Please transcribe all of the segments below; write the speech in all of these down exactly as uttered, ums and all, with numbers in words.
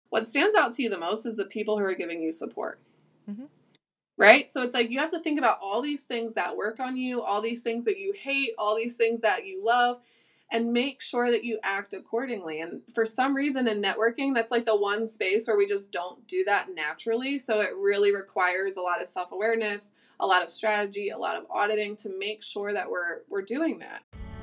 what stands out to you the most is the people who are giving you support. Mm-hmm. Right? So it's like you have to think about all these things that work on you, all these things that you hate, all these things that you love, and make sure that you act accordingly. And for some reason in networking, that's like the one space where we just don't do that naturally. So it really requires a lot of self-awareness, a lot of strategy, a lot of auditing to make sure that we're we're doing that.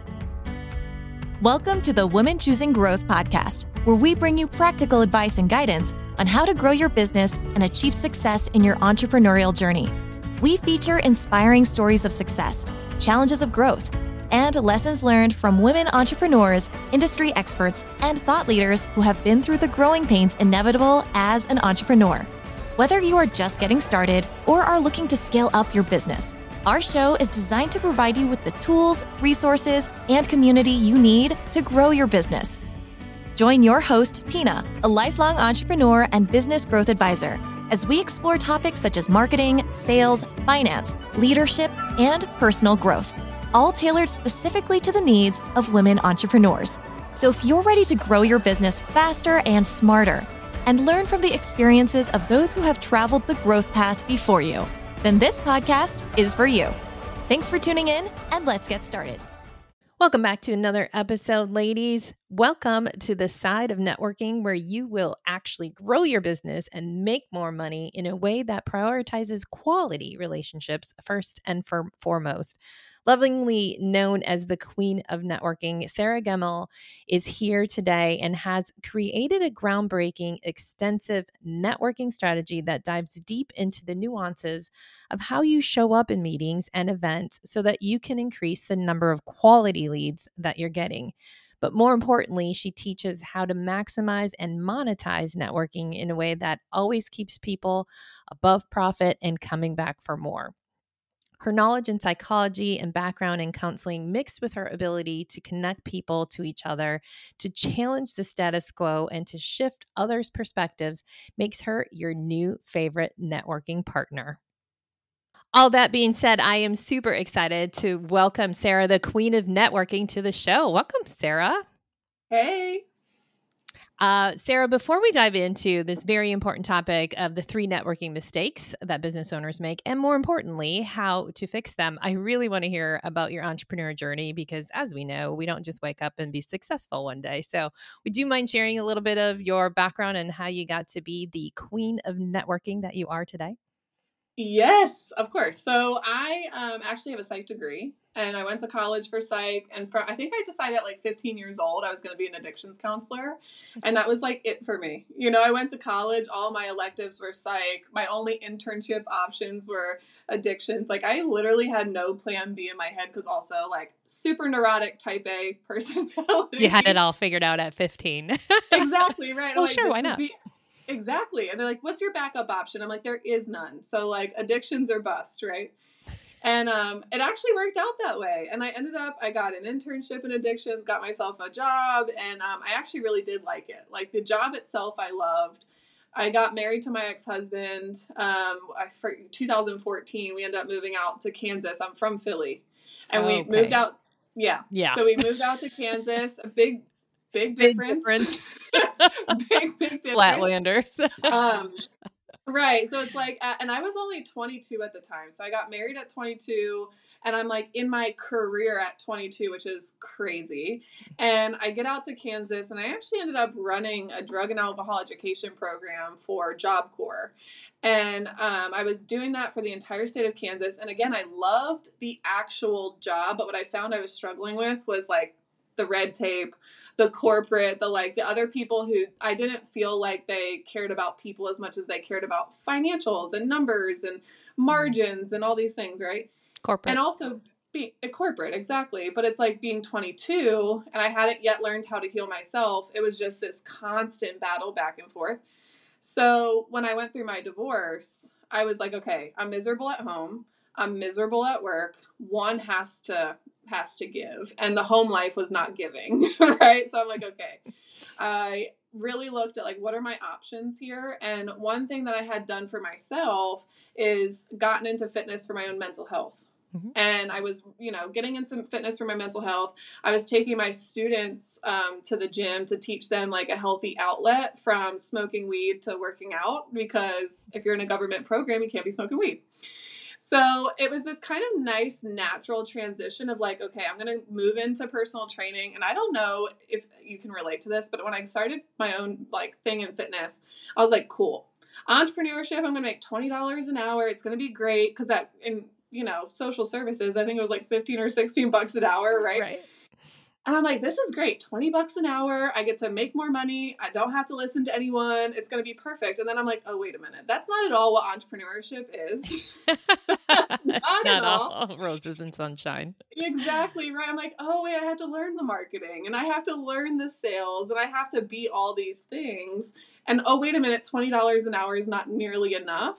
Welcome to the Women Choosing Growth podcast, where we bring you practical advice and guidance on how to grow your business and achieve success in your entrepreneurial journey. We feature inspiring stories of success, challenges of growth, and lessons learned from women entrepreneurs, industry experts, and thought leaders who have been through the growing pains inevitable as an entrepreneur. Whether you are just getting started or are looking to scale up your business, our show is designed to provide you with the tools, resources, and community you need to grow your business. Join your host, Tina, a lifelong entrepreneur and business growth advisor, as we explore topics such as marketing, sales, finance, leadership, and personal growth, all tailored specifically to the needs of women entrepreneurs. So if you're ready to grow your business faster and smarter, and learn from the experiences of those who have traveled the growth path before you, then this podcast is for you. Thanks for tuning in, and let's get started. Welcome back to another episode, ladies. Welcome to the side of networking where you will actually grow your business and make more money in a way that prioritizes quality relationships first and for- foremost. Lovingly known as the Queen of Networking, Sarah Gemmell is here today and has created a groundbreaking, extensive networking strategy that dives deep into the nuances of how you show up in meetings and events so that you can increase the number of quality leads that you're getting. But more importantly, she teaches how to maximize and monetize networking in a way that always keeps people above profit and coming back for more. Her knowledge in psychology and background in counseling, mixed with her ability to connect people to each other, to challenge the status quo, and to shift others' perspectives, makes her your new favorite networking partner. All that being said, I am super excited to welcome Sarah, the Queen of Networking, to the show. Welcome, Sarah. Hey. Uh, Sarah, before we dive into this very important topic of the three networking mistakes that business owners make, and more importantly, how to fix them, I really want to hear about your entrepreneur journey because, as we know, we don't just wake up and be successful one day. So would you mind sharing a little bit of your background and how you got to be the queen of networking that you are today? Yes, of course. So I um, actually have a psych degree, and I went to college for psych. And for I think I decided at like fifteen years old I was going to be an addictions counselor, and that was like it for me. You know, I went to college. All my electives were psych. My only internship options were addictions. Like I literally had no plan B in my head because also like super neurotic type A personality. You had it all figured out at fifteen. Exactly right. Well, like, sure, why not? The- Exactly. And they're like, what's your backup option? I'm like, there is none. So like addictions or bust, right? And um, it actually worked out that way. And I ended up, I got an internship in addictions, got myself a job, and um, I actually really did like it. Like the job itself, I loved. I got married to my ex-husband um, I, for two thousand fourteen. We ended up moving out to Kansas. I'm from Philly. And okay. we moved out. Yeah. Yeah. So we moved out to Kansas. A big Big difference. Big difference. big, big difference. Flatlanders. um, right. So it's like, and I was only twenty-two at the time. So I got married at twenty-two, and I'm like in my career at twenty-two, which is crazy. And I get out to Kansas, and I actually ended up running a drug and alcohol education program for Job Corps. And um, I was doing that for the entire state of Kansas. And again, I loved the actual job, but what I found I was struggling with was like the red tape, the corporate, the like the other people who I didn't feel like they cared about people as much as they cared about financials and numbers and margins and all these things, right? Corporate. And also be a corporate, exactly. But it's like being twenty-two and I hadn't yet learned how to heal myself. It was just this constant battle back and forth. So when I went through my divorce, I was like, okay, I'm miserable at home. I'm miserable at work. One has to has to give. And the home life was not giving, right? So I'm like, okay. I really looked at like, what are my options here? And one thing that I had done for myself is gotten into fitness for my own mental health. Mm-hmm. And I was, you know, getting into fitness for my mental health. I was taking my students um, to the gym to teach them like a healthy outlet from smoking weed to working out, because if you're in a government program, you can't be smoking weed. So it was this kind of nice, natural transition of like, okay, I'm going to move into personal training. And I don't know if you can relate to this, but when I started my own like thing in fitness, I was like, cool, entrepreneurship, I'm going to make twenty dollars an hour. It's going to be great. Cause that in, you know, social services, I think it was like fifteen or sixteen bucks an hour. Right. Right. And I'm like, this is great. twenty bucks an hour. I get to make more money. I don't have to listen to anyone. It's going to be perfect. And then I'm like, oh, wait a minute. That's not at all what entrepreneurship is. not, not at all. all roses and sunshine. Exactly. Right. I'm like, oh, wait, I have to learn the marketing and I have to learn the sales and I have to be all these things. And oh, wait a minute. twenty dollars an hour is not nearly enough.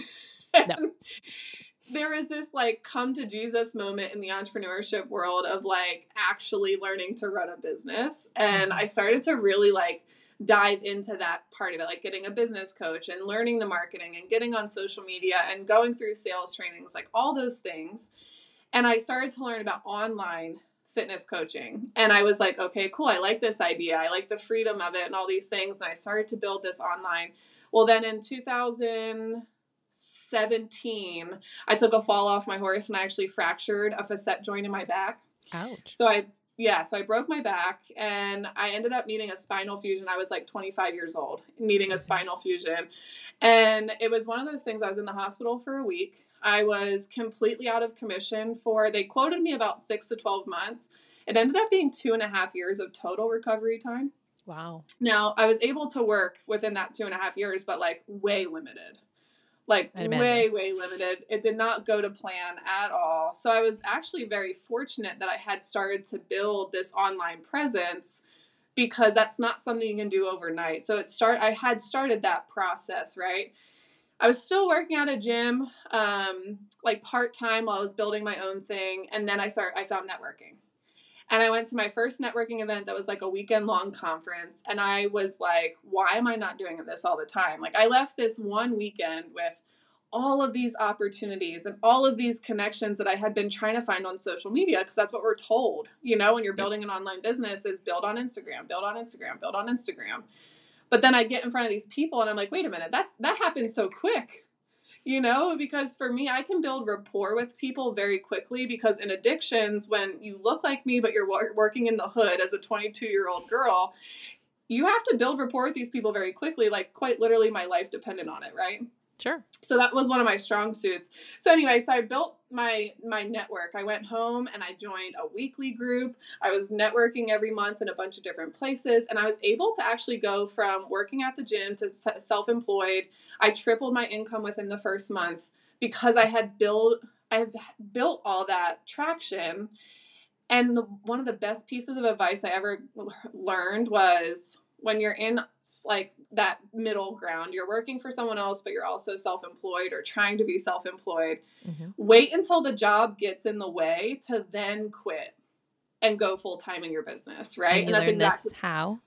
No. There is this like come to Jesus moment in the entrepreneurship world of like actually learning to run a business. And I started to really like dive into that part of it, like getting a business coach and learning the marketing and getting on social media and going through sales trainings, like all those things. And I started to learn about online fitness coaching. And I was like, okay, cool. I like this idea. I like the freedom of it and all these things. And I started to build this online. Well, then in two thousand seventeen, I took a fall off my horse and I actually fractured a facet joint in my back. Ouch. So I, yeah, so I broke my back and I ended up needing a spinal fusion. I was like twenty-five years old, needing a spinal fusion. And it was one of those things. I was in the hospital for a week. I was completely out of commission for, they quoted me about six to twelve months. It ended up being two and a half years of total recovery time. Wow. Now I was able to work within that two and a half years, but like way limited. Like way, way limited. It did not go to plan at all. So I was actually very fortunate that I had started to build this online presence, because that's not something you can do overnight. So it start. I had started that process, right? I was still working at a gym, um, like part-time while I was building my own thing. And then I start. I found networking. And I went to my first networking event that was like a weekend long conference. And I was like, why am I not doing this all the time? Like I left this one weekend with all of these opportunities and all of these connections that I had been trying to find on social media, because that's what we're told, you know, when you're building an online business is build on Instagram, build on Instagram, build on Instagram. But then I get in front of these people and I'm like, wait a minute, that's, that happens so quick. You know, because for me, I can build rapport with people very quickly, because in addictions, when you look like me, but you're working in the hood as a twenty-two year old girl, you have to build rapport with these people very quickly. Like quite literally my life depended on it. Right. Sure. So that was one of my strong suits. So anyway, so I built my, my network. I went home and I joined a weekly group. I was networking every month in a bunch of different places. And I was able to actually go from working at the gym to self-employed. I tripled my income within the first month because I had built, I have built all that traction. And the, one of the best pieces of advice I ever learned was, when you're in like that middle ground, you're working for someone else, but you're also self-employed or trying to be self-employed. Mm-hmm. Wait until the job gets in the way to then quit and go full time in your business. Right. And, and that's exactly how.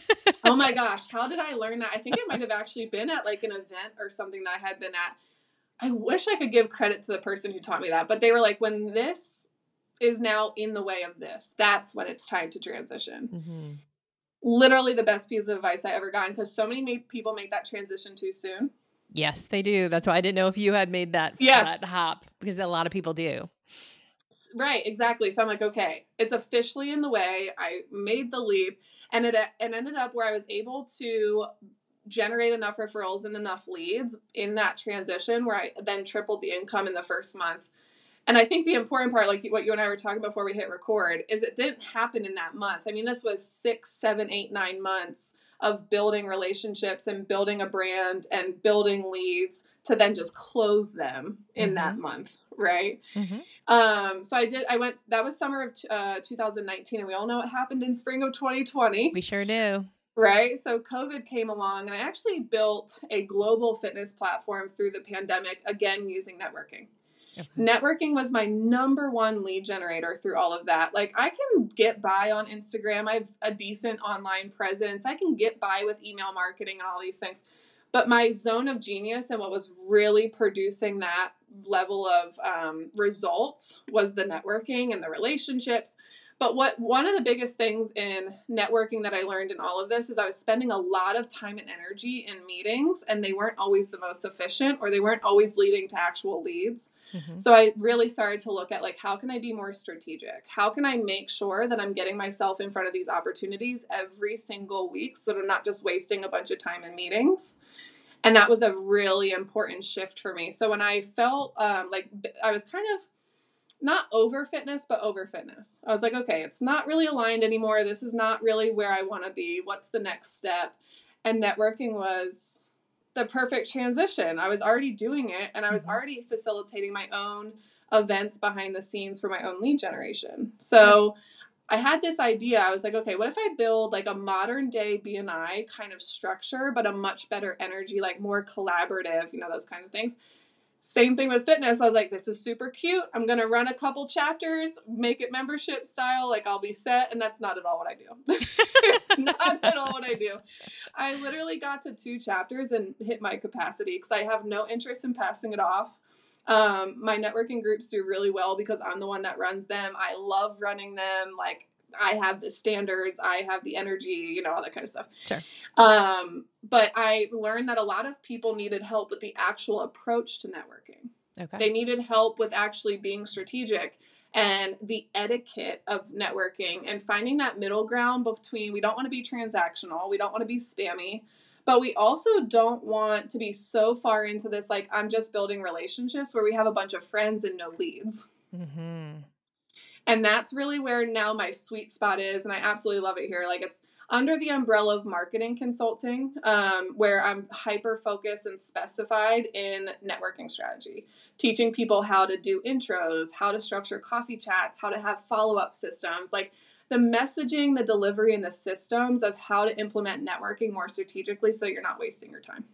Oh my gosh. How did I learn that? I think it might have actually been at like an event or something that I had been at. I wish I could give credit to the person who taught me that, but they were like, when this is now in the way of this, that's when it's time to transition. Mm-hmm. Literally the best piece of advice I ever gotten, because so many people make that transition too soon. Yes, they do. That's why I didn't know if you had made that, yeah. that hop, because a lot of people do. Right, exactly. So I'm like, okay, it's officially in the way. I made the leap, and it, it ended up where I was able to generate enough referrals and enough leads in that transition where I then tripled the income in the first month. And I think the important part, like what you and I were talking before we hit record, is it didn't happen in that month. I mean, this was six, seven, eight, nine months of building relationships and building a brand and building leads to then just close them in mm-hmm. that month. Right. Mm-hmm. Um, so I did, I went, that was summer of uh, two thousand nineteen, and we all know what happened in spring of twenty twenty. We sure do. Right. So COVID came along, and I actually built a global fitness platform through the pandemic, again, using networking. Okay. Networking was my number one lead generator through all of that. Like, I can get by on Instagram. I have a decent online presence. I can get by with email marketing and all these things. But my zone of genius and what was really producing that level of um, results was the networking and the relationships. But what one of the biggest things in networking that I learned in all of this is I was spending a lot of time and energy in meetings, and they weren't always the most efficient, or they weren't always leading to actual leads. Mm-hmm. So I really started to look at, like, how can I be more strategic? How can I make sure that I'm getting myself in front of these opportunities every single week so that I'm not just wasting a bunch of time in meetings? And that was a really important shift for me. So when I felt um, like I was kind of not over fitness, but over fitness, I was like, okay, it's not really aligned anymore. This is not really where I want to be. What's the next step? And networking was the perfect transition. I was already doing it, and I was already facilitating my own events behind the scenes for my own lead generation. So I had this idea. I was like, okay, what if I build like a modern day B and I kind of structure, but a much better energy, like more collaborative, you know, those kind of things. Same thing with fitness. I was like, this is super cute. I'm going to run a couple chapters, make it membership style. Like, I'll be set. And that's not at all what I do. It's not at all what I do. I literally got to two chapters and hit my capacity because I have no interest in passing it off. Um, my networking groups do really well because I'm the one that runs them. I love running them. Like, I have the standards, I have the energy, you know, all that kind of stuff. Sure. Um, but I learned that a lot of people needed help with the actual approach to networking. Okay. They needed help with actually being strategic and the etiquette of networking and finding that middle ground between, we don't want to be transactional, we don't want to be spammy, but we also don't want to be so far into this, like, I'm just building relationships where we have a bunch of friends and no leads. Mm-hmm. And that's really where now my sweet spot is. And I absolutely love it here. Like, it's under the umbrella of marketing consulting, um, where I'm hyper focused and specified in networking strategy, teaching people how to do intros, how to structure coffee chats, how to have follow-up systems, like the messaging, the delivery, and the systems of how to implement networking more strategically so you're not wasting your time.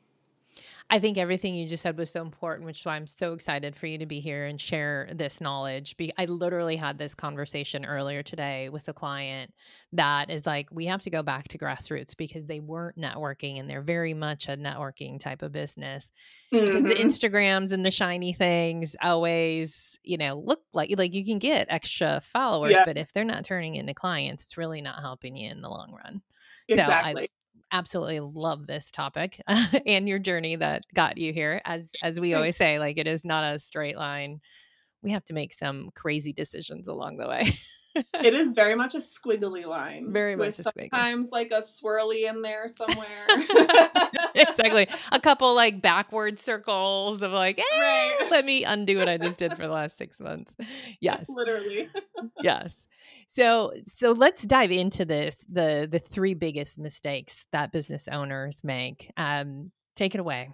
I think everything you just said was so important, which is why I'm so excited for you to be here and share this knowledge. Be- I literally had this conversation earlier today with a client that is like, we have to go back to grassroots because they weren't networking, and they're very much a networking type of business. Mm-hmm. Because the Instagrams and the shiny things always, you know, look like, like you can get extra followers, yeah. But if they're not turning into clients, it's really not helping you in the long run. Exactly. So I, absolutely love this topic and your journey that got you here. As as we always say, like, it is not a straight line. We have to make some crazy decisions along the way. It is very much a squiggly line. Very much a squiggly. Sometimes like a swirly in there somewhere. Exactly. A couple like backward circles of like, eh, right. Let me undo what I just did for the last six months. Yes. Literally. Yes. So, so let's dive into this, the, the three biggest mistakes that business owners make. Um, take it away.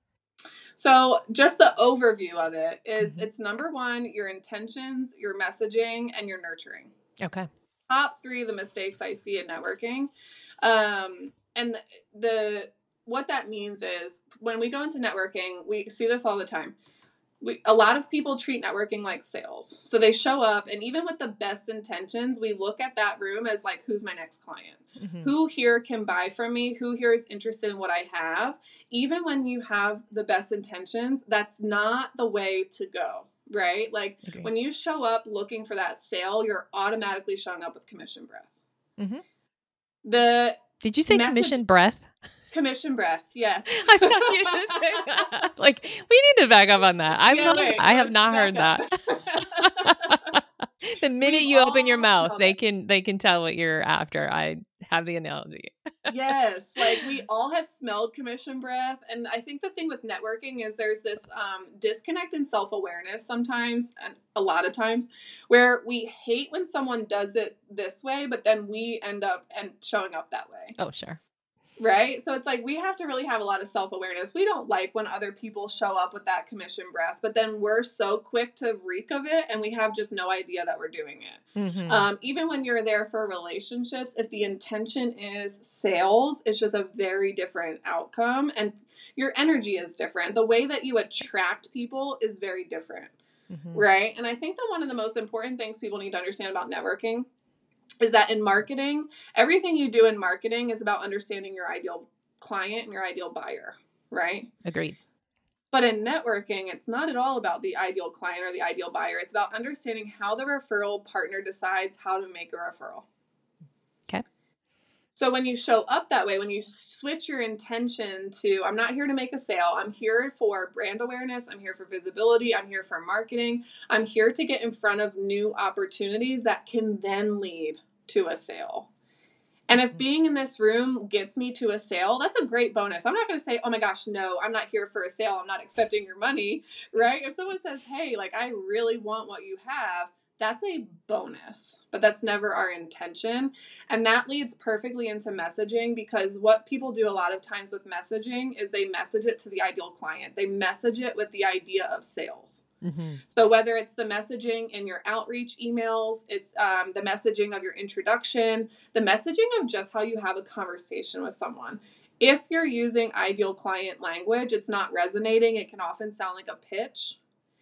So just the overview of it is mm-hmm. It's number one, your intentions, your messaging, and your nurturing. Okay. Top three of the mistakes I see in networking. Um, and the, the, what that means is when we go into networking, we see this all the time. We, a lot of people treat networking like sales. So they show up, and even with the best intentions, we look at that room as like, who's my next client? Mm-hmm. Who here can buy from me? Who here is interested in what I have? Even when you have the best intentions, that's not the way to go, right? Like okay. When you show up looking for that sale, you're automatically showing up with commission breath. Mm-hmm. The Did you say message- commission breath? Commission breath, yes. I thought you should say that. Like, we need to back up on that. I've yeah, not, wait, I have not heard up. that. The minute we you open your mouth, they it. can they can tell what you're after. I have the analogy. Yes, like we all have smelled commission breath, and I think the thing with networking is there's this um, disconnect in self-awareness sometimes, and a lot of times, where we hate when someone does it this way, but then we end up and showing up that way. Oh, sure. Right? So it's like we have to really have a lot of self-awareness. We don't like when other people show up with that commission breath, but then we're so quick to reek of it and we have just no idea that we're doing it. Mm-hmm. Um, even when you're there for relationships, if the intention is sales, it's just a very different outcome, and your energy is different. The way that you attract people is very different. Mm-hmm. Right? And I think that one of the most important things people need to understand about networking is that in marketing, everything you do in marketing is about understanding your ideal client and your ideal buyer. right? Agreed. But in networking, it's not at all about the ideal client or the ideal buyer. It's about understanding how the referral partner decides how to make a referral. Okay. So when you show up that way, when you switch your intention to, I'm not here to make a sale. I'm here for brand awareness. I'm here for visibility. I'm here for marketing. I'm here to get in front of new opportunities that can then lead to a sale. And if being in this room gets me to a sale, that's a great bonus. I'm not going to say, oh my gosh, no, I'm not here for a sale. I'm not accepting your money, right? If someone says, hey, like, I really want what you have, that's a bonus, but that's never our intention. And that leads perfectly into messaging, because what people do a lot of times with messaging is they message it to the ideal client. They message it with the idea of sales. Mm-hmm. So whether it's the messaging in your outreach emails, it's um, the messaging of your introduction, the messaging of just how you have a conversation with someone. If you're using ideal client language, it's not resonating. It can often sound like a pitch.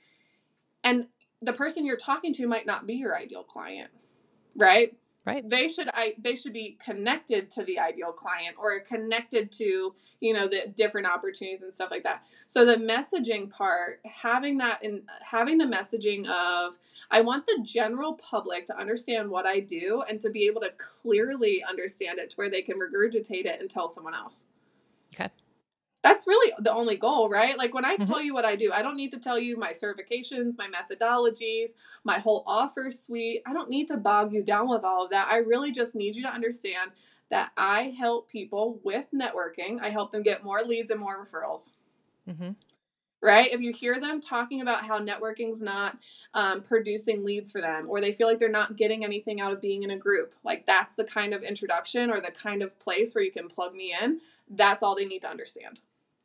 And the person you're talking to might not be your ideal client, right? Right. They should I they should be connected to the ideal client, or connected to, you know, the different opportunities and stuff like that. So the messaging part, having that in having the messaging of, I want the general public to understand what I do and to be able to clearly understand it to where they can regurgitate it and tell someone else. Okay. That's really the only goal, right? Like when I Mm-hmm. tell you what I do, I don't need to tell you my certifications, my methodologies, my whole offer suite. I don't need to bog you down with all of that. I really just need you to understand that I help people with networking. I help them get more leads and more referrals. Mm-hmm. Right? If you hear them talking about how networking's not um, producing leads for them, or they feel like they're not getting anything out of being in a group, like that's the kind of introduction or the kind of place where you can plug me in. That's all they need to understand.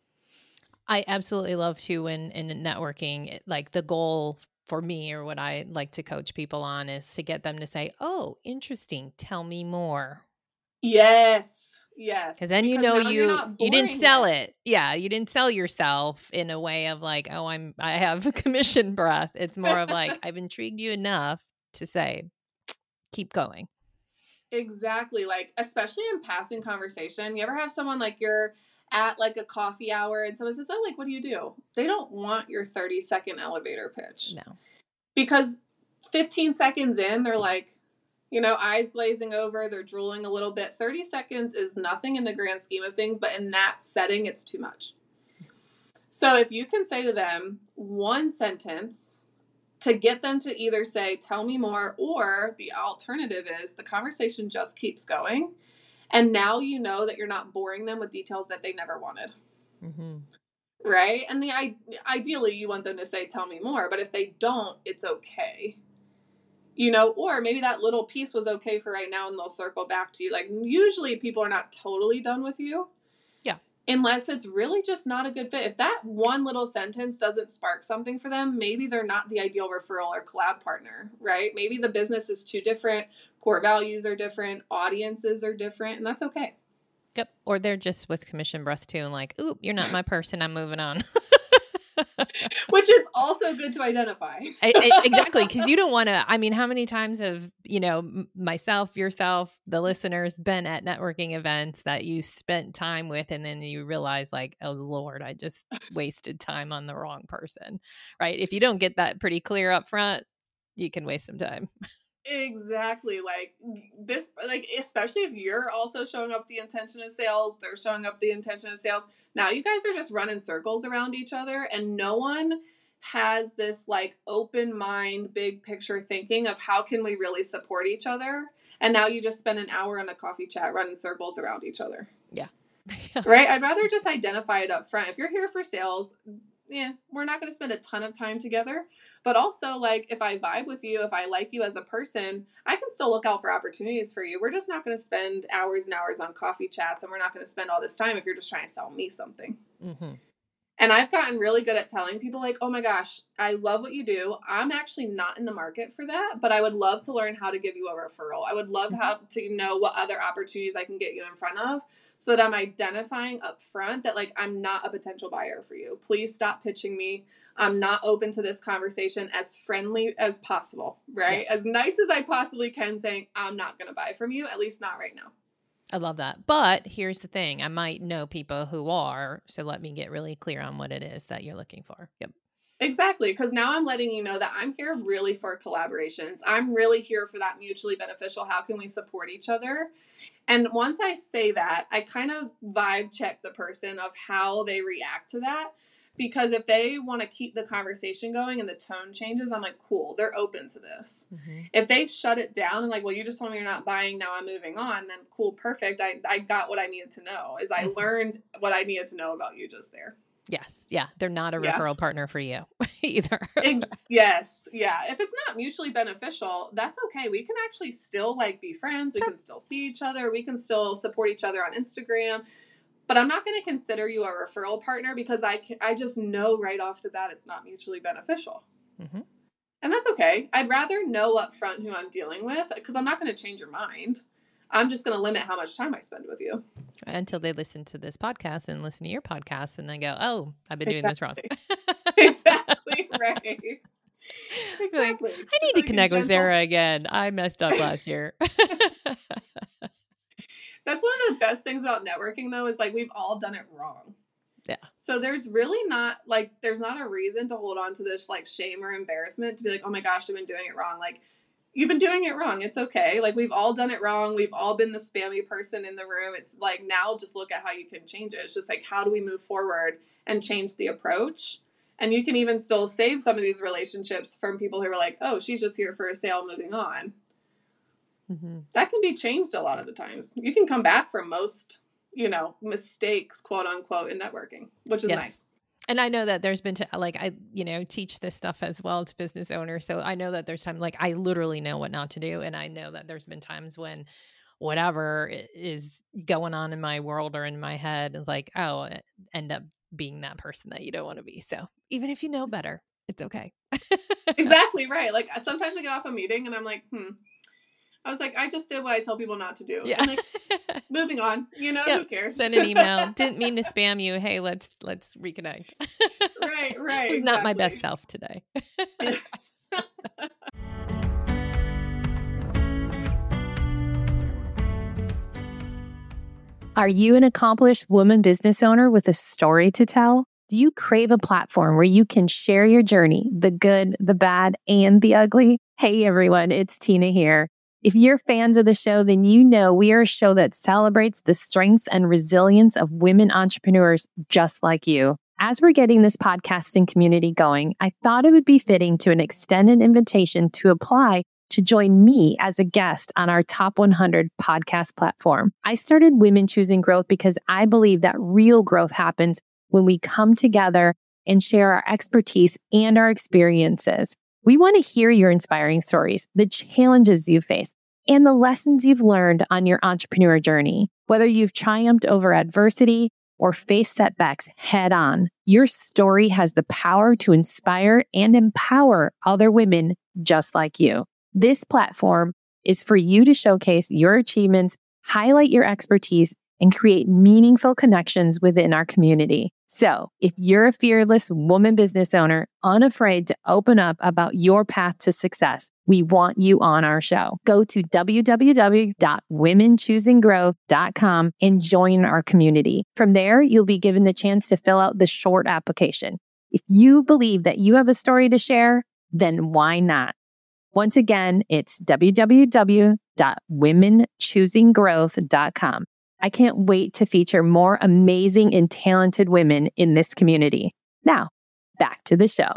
I absolutely love to in, in networking, like the goal for me, or what I like to coach people on, is to get them to say, oh, interesting. Tell me more. Yes. Yes. Because then you know now you're you not you didn't boring sell it. it. Yeah, you didn't sell yourself in a way of like, oh, I'm I have commission breath. It's more of like, I've intrigued you enough to say, keep going. Exactly. Like, especially in passing conversation, you ever have someone like you're at like a coffee hour and someone says, oh, like, what do you do? They don't want your thirty second elevator pitch. No. Because fifteen seconds in, they're like, you know, eyes glazing over, they're drooling a little bit. thirty seconds is nothing in the grand scheme of things, but in that setting, it's too much. So if you can say to them one sentence to get them to either say, tell me more, or the alternative is the conversation just keeps going. And now you know that you're not boring them with details that they never wanted. Mm-hmm. Right? And the ideally, you want them to say, tell me more. But if they don't, it's okay. You know, or maybe that little piece was okay for right now and they'll circle back to you. Like, usually people are not totally done with you. Yeah. Unless it's really just not a good fit. If that one little sentence doesn't spark something for them, maybe they're not the ideal referral or collab partner, right? Maybe the business is too different. Core values are different. Audiences are different. And that's okay. Yep. Or they're just with commission breath too, and like, oop, you're not my person. I'm moving on. Which is also good to identify. I, I, exactly. Because you don't want to, I mean, how many times have, you know, m- myself, yourself, the listeners been at networking events that you spent time with, and then you realize like, oh Lord, I just wasted time on the wrong person, right? If you don't get that pretty clear up front, you can waste some time. Exactly. Like this, like, especially if you're also showing up the intention of sales, they're showing up the intention of sales. Now you guys are just running circles around each other, and no one has this like open mind, big picture thinking of how can we really support each other. And now you just spend an hour on a coffee chat running circles around each other. Yeah. Right? I'd rather just identify it up front. If you're here for sales, yeah, we're not going to spend a ton of time together. But also, like, if I vibe with you, if I like you as a person, I can still look out for opportunities for you. We're just not going to spend hours and hours on coffee chats, and we're not going to spend all this time if you're just trying to sell me something. Mm-hmm. And I've gotten really good at telling people, like, oh my gosh, I love what you do. I'm actually not in the market for that, but I would love to learn how to give you a referral. I would love Mm-hmm. how to know what other opportunities I can get you in front of, so that I'm identifying up front that, like, I'm not a potential buyer for you. Please stop pitching me. I'm not open to this conversation, as friendly as possible, right? Yeah. As nice as I possibly can, saying, I'm not going to buy from you, at least not right now. I love that. But here's the thing. I might know people who are, so let me get really clear on what it is that you're looking for. Yep. Exactly, because now I'm letting you know that I'm here really for collaborations. I'm really here for that mutually beneficial. How can we support each other? And once I say that, I kind of vibe check the person of how they react to that. Because if they want to keep the conversation going and the tone changes, I'm like, cool, they're open to this. Mm-hmm. If they shut it down and like, well, you just told me you're not buying, now I'm moving on, then cool, perfect. I, I got what I needed to know, is I mm-hmm. learned what I needed to know about you just there. Yes. Yeah. They're not a yeah. referral partner for you either. Ex- yes. Yeah. If it's not mutually beneficial, that's okay. We can actually still like be friends. We can still see each other. We can still support each other on Instagram. But I'm not going to consider you a referral partner because I, can, I just know right off the bat it's not mutually beneficial. Mm-hmm. And that's okay. I'd rather know up front who I'm dealing with because I'm not going to change your mind. I'm just going to limit how much time I spend with you. Until they listen to this podcast and listen to your podcast and they go, oh, I've been doing exactly. this wrong. Exactly. Right. Exactly. Like, I need to connect with Sarah again. I messed up last year. That's one of the best things about networking, though, is like we've all done it wrong. Yeah. So there's really not like there's not a reason to hold on to this like shame or embarrassment to be like, oh my gosh, I've been doing it wrong. Like, you've been doing it wrong. It's okay. Like, we've all done it wrong. We've all been the spammy person in the room. It's like, now just look at how you can change it. It's just like, how do we move forward and change the approach? And you can even still save some of these relationships from people who are like, oh, she's just here for a sale, moving on. Mm-hmm. That can be changed a lot of the times. You can come back from most, you know, mistakes, quote unquote, in networking, which is yes. nice. And I know that there's been, to, like, I, you know, teach this stuff as well to business owners. So I know that there's time, like, I literally know what not to do. And I know that there's been times when whatever is going on in my world or in my head is like, oh, end up being that person that you don't want to be. So even if you know better, it's okay. Exactly right. Like, sometimes I get off a meeting and I'm like, hmm. I was like, I just did what I tell people not to do. Yeah. And like, moving on, you know, yep. Who cares? Send an email. Didn't mean to spam you. Hey, let's, let's reconnect. Right, right. It's exactly. not my best self today. Are you an accomplished woman business owner with a story to tell? Do you crave a platform where you can share your journey, the good, the bad, and the ugly? Hey, everyone, it's Tina here. If you're fans of the show, then you know we are a show that celebrates the strengths and resilience of women entrepreneurs just like you. As we're getting this podcasting community going, I thought it would be fitting to an extended invitation to apply to join me as a guest on our top one hundred podcast platform. I started Women Choosing Growth because I believe that real growth happens when we come together and share our expertise and our experiences. We want to hear your inspiring stories, the challenges you face, and the lessons you've learned on your entrepreneur journey. Whether you've triumphed over adversity or faced setbacks head on, your story has the power to inspire and empower other women just like you. This platform is for you to showcase your achievements, highlight your expertise, and create meaningful connections within our community. So if you're a fearless woman business owner, unafraid to open up about your path to success, we want you on our show. Go to w w w dot women choosing growth dot com and join our community. From there, you'll be given the chance to fill out the short application. If you believe that you have a story to share, then why not? Once again, it's w w w dot women choosing growth dot com. I can't wait to feature more amazing and talented women in this community. Now, back to the show.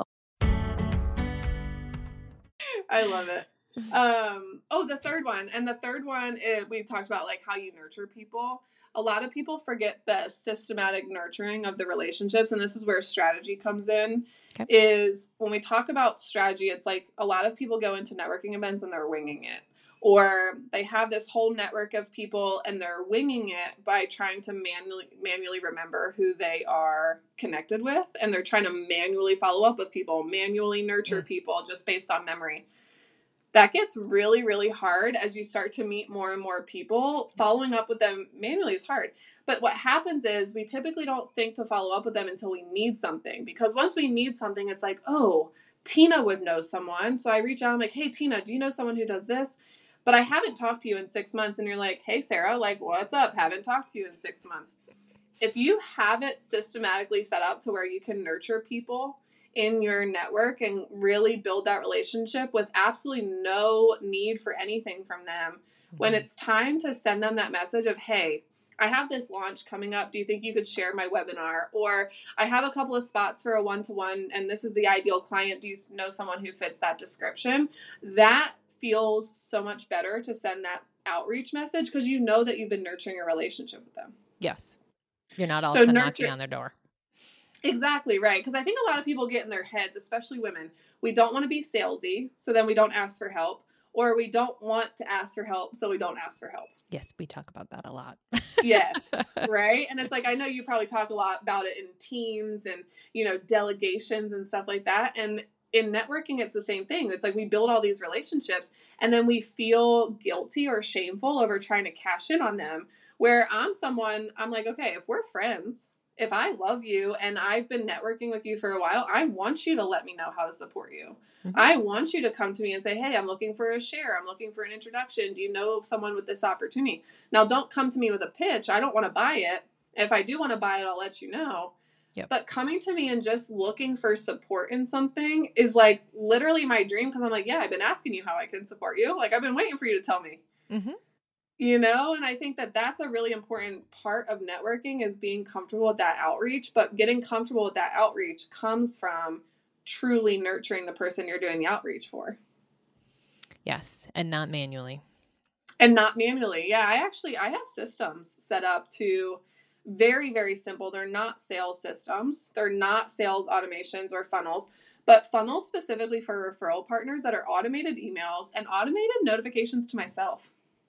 I love it. Um, oh, the third one. And the third one, is, we talked about like how you nurture people. A lot of people forget the systematic nurturing of the relationships. And this is where strategy comes in. Okay. Is when we talk about strategy, it's like a lot of people go into networking events and they're winging it. Or they have this whole network of people and they're winging it by trying to manually manually remember who they are connected with. And they're trying to manually follow up with people, manually nurture mm. people just based on memory. That gets really, really hard as you start to meet more and more people. Following up with them manually is hard. But what happens is we typically don't think to follow up with them until we need something. Because once we need something, it's like, oh, Tina would know someone. So I reach out, I'm like, hey, Tina, do you know someone who does this? but I haven't talked to you in six months and you're like, hey, Sarah, like, what's up? Haven't talked to you in six months. If you have it systematically set up to where you can nurture people in your network and really build that relationship with absolutely no need for anything from them, mm-hmm. when it's time to send them that message of, hey, I have this launch coming up. Do you think you could share my webinar? Or I have a couple of spots for a one-to-one and this is the ideal client. Do you know someone who fits that description? That feels so much better to send that outreach message because you know that you've been nurturing a relationship with them. Yes. You're not all so of a sudden nurture- knocking on their door. Exactly, right. Because I think a lot of people get in their heads, especially women, we don't want to be salesy, so then we don't ask for help. Or we don't want to ask for help, so we don't ask for help. Yes, we talk about that a lot. Yes, right? And it's like, I know you probably talk a lot about it in teams and, you know, delegations and stuff like that. And in networking, it's the same thing. It's like we build all these relationships and then we feel guilty or shameful over trying to cash in on them. Where I'm someone, I'm like, okay, if we're friends, if I love you and I've been networking with you for a while, I want you to let me know how to support you. Mm-hmm. I want you to come to me and say, hey, I'm looking for a share. I'm looking for an introduction. Do you know of someone with this opportunity? Now, don't come to me with a pitch. I don't want to buy it. If I do want to buy it, I'll let you know. Yep. But coming to me and just looking for support in something is like literally my dream because I'm like, yeah, I've been asking you how I can support you. Like, I've been waiting for you to tell me. Mm-hmm. You know, and I think that that's a really important part of networking is being comfortable with that outreach. But getting comfortable with that outreach comes from truly nurturing the person you're doing the outreach for. Yes. And not manually. And not manually. Yeah. I actually, I have systems set up to very, very simple. They're not sales systems. They're not sales automations or funnels, but funnels specifically for referral partners that are automated emails and automated notifications to myself.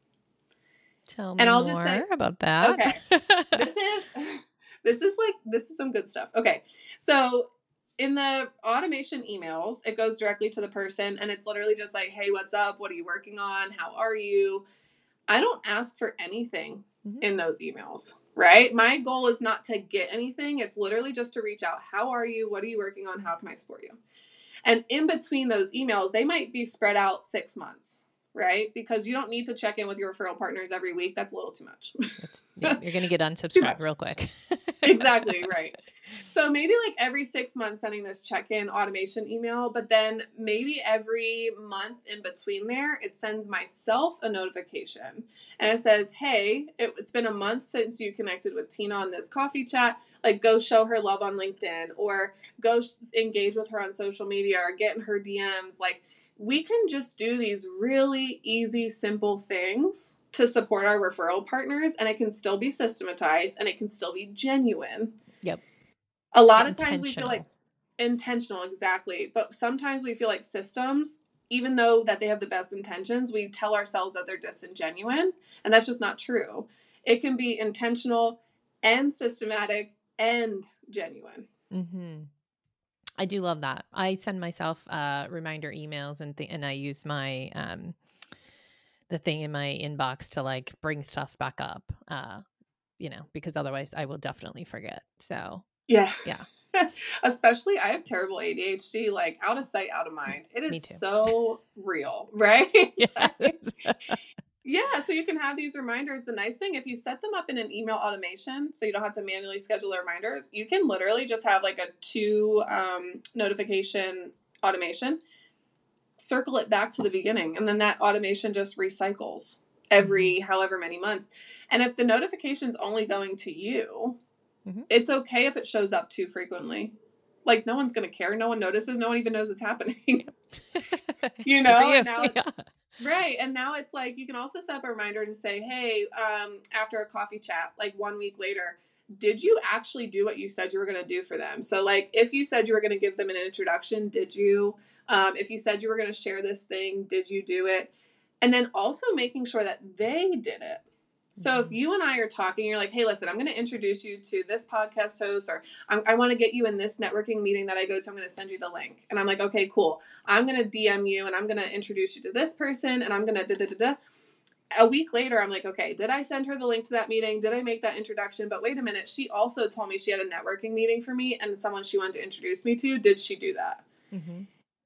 Tell me and I'll more just say, about that. Okay. This is, this is like, this is some good stuff. Okay. So in the automation emails, it goes directly to the person and it's literally just like, hey, what's up? What are you working on? How are you? I don't ask for anything mm-hmm. in those emails, right? My goal is not to get anything. It's literally just to reach out. How are you? What are you working on? How can I support you? And in between those emails, they might be spread out six months, right? Because you don't need to check in with your referral partners every week. That's a little too much. That's, yeah, you're going to get unsubscribed real quick. Exactly, right. So maybe like every six months sending this check-in automation email, but then maybe every month in between there, it sends myself a notification. And it says, hey, it, it's been a month since you connected with Tina on this coffee chat. Like, go show her love on LinkedIn or go engage with her on social media or get in her D Ms. Like, we can just do these really easy, simple things to support our referral partners, and it can still be systematized and it can still be genuine. Yep. A lot of times we feel like intentional, exactly. But sometimes we feel like systems, even though that they have the best intentions, we tell ourselves that they're disingenuine, and that's just not true. It can be intentional and systematic and genuine. Mm-hmm. I do love that. I send myself uh, reminder emails and th- and I use my um, the thing in my inbox to like bring stuff back up, uh, you know, because otherwise I will definitely forget. So yeah, yeah. Especially I have terrible A D H D, like out of sight, out of mind. It is so real, right? Yes. Yeah, so you can have these reminders. The nice thing, if you set them up in an email automation, so you don't have to manually schedule the reminders, you can literally just have like a two um, notification automation, circle it back to the beginning, and then that automation just recycles every however many months. And if the notification's only going to you, mm-hmm. it's okay if it shows up too frequently. Like, no one's going to care. No one notices. No one even knows it's happening. You know? You. And now Yeah. it's, right. And now it's like, you can also set up a reminder to say, hey, um, after a coffee chat, like one week later, did you actually do what you said you were going to do for them? So like, if you said you were going to give them an introduction, did you? Um, if you said you were going to share this thing, did you do it? And then also making sure that they did it. So mm-hmm. if you and I are talking, you're like, hey, listen, I'm going to introduce you to this podcast host, or I'm, I want to get you in this networking meeting that I go to. I'm going to send you the link. And I'm like, okay, cool. I'm going to D M you and I'm going to introduce you to this person and I'm going to da da da da. A week later, I'm like, okay, did I send her the link to that meeting? Did I make that introduction? But wait a minute. She also told me she had a networking meeting for me and someone she wanted to introduce me to. Did she do that? Mm-hmm.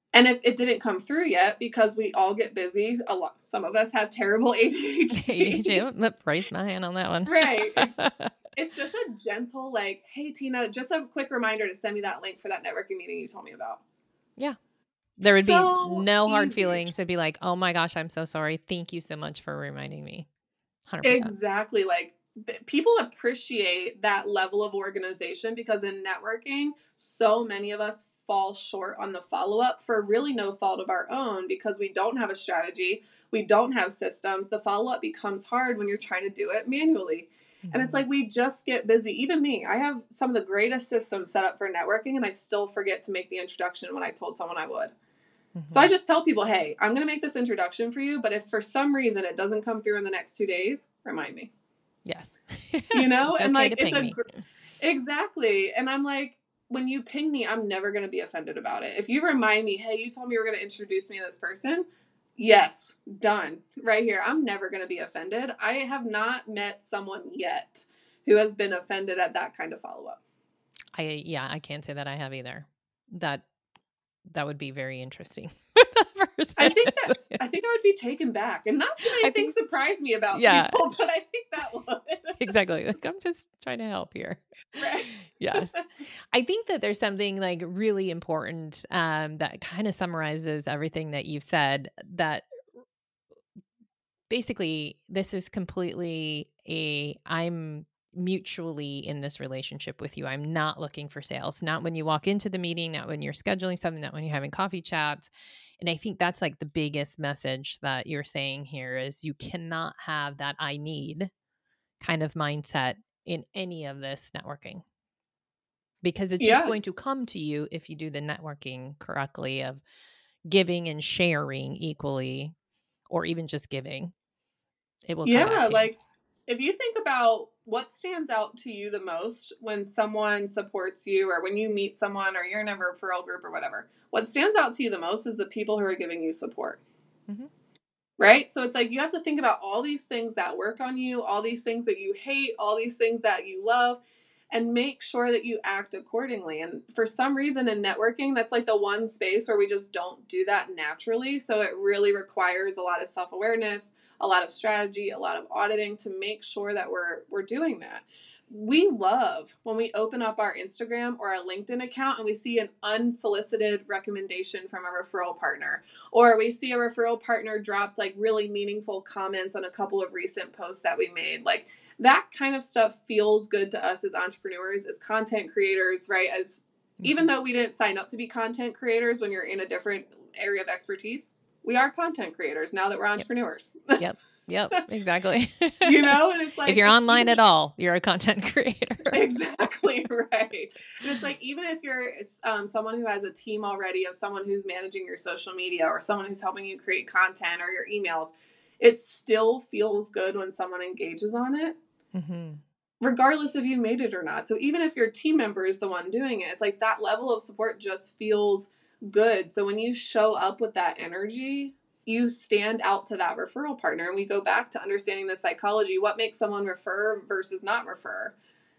And if it didn't come through yet, because we all get busy, a lot, some of us have terrible A D H D. A D H D, raise my hand on that one. Right. It's just a gentle, like, hey, Tina, just a quick reminder to send me that link for that networking meeting you told me about. Yeah. There would So be no hard easy. feelings. It'd be like, oh my gosh, I'm so sorry. Thank you so much for reminding me. one hundred percent. Exactly. Like, b- people appreciate that level of organization, because in networking, so many of us fall short on the follow-up for really no fault of our own, because we don't have a strategy. We don't have systems. The follow-up becomes hard when you're trying to do it manually. Mm-hmm. And it's like, we just get busy. Even me, I have some of the greatest systems set up for networking, and I still forget to make the introduction when I told someone I would. Mm-hmm. So I just tell people, hey, I'm going to make this introduction for you, but if for some reason it doesn't come through in the next two days, remind me. Yes. You know, it's and okay like, to it's a, me. gr- exactly. And I'm like, when you ping me, I'm never going to be offended about it. If you remind me, hey, you told me you were going to introduce me to this person. Yes, done. Right here. I'm never going to be offended. I have not met someone yet who has been offended at that kind of follow-up. I, yeah, I can't say that I have either. That, that would be very interesting. I think that, I think I would be taken back, and not too many I things think, surprise me about yeah. people, but I think that would. Exactly. Like, I'm just trying to help here. Right. Yes. I think that there's something like really important um, that kind of summarizes everything that you've said, that basically this is completely a, I'm mutually in this relationship with you. I'm not looking for sales, not when you walk into the meeting, not when you're scheduling something, not when you're having coffee chats. And I think that's like the biggest message that you're saying here is you cannot have that I need kind of mindset in any of this networking, because it's Yeah. just going to come to you if you do the networking correctly of giving and sharing equally, or even just giving. It will come Yeah, back to like you. if you think about what stands out to you the most when someone supports you, or when you meet someone, or you're in a referral group or whatever, what stands out to you the most is the people who are giving you support. Mm-hmm. Right? So it's like, you have to think about all these things that work on you, all these things that you hate, all these things that you love, and make sure that you act accordingly. And for some reason in networking, that's like the one space where we just don't do that naturally. So it really requires a lot of self-awareness, a lot of strategy, a lot of auditing to make sure that we're we're doing that. We love when we open up our Instagram or our LinkedIn account and we see an unsolicited recommendation from a referral partner, or we see a referral partner dropped like really meaningful comments on a couple of recent posts that we made. Like, that kind of stuff feels good to us as entrepreneurs, as content creators, right? As even though we didn't sign up to be content creators when you're in a different area of expertise, we are content creators now that we're entrepreneurs. Yep. Yep. Yep, exactly. You know, and it's like, if you're online at all, you're a content creator. Exactly, right. And it's like, even if you're um, someone who has a team already of someone who's managing your social media, or someone who's helping you create content or your emails, it still feels good when someone engages on it, mm-hmm. regardless if you made it or not. So even if your team member is the one doing it, it's like that level of support just feels good. So when you show up with that energy, you stand out to that referral partner. And we go back to understanding the psychology, what makes someone refer versus not refer.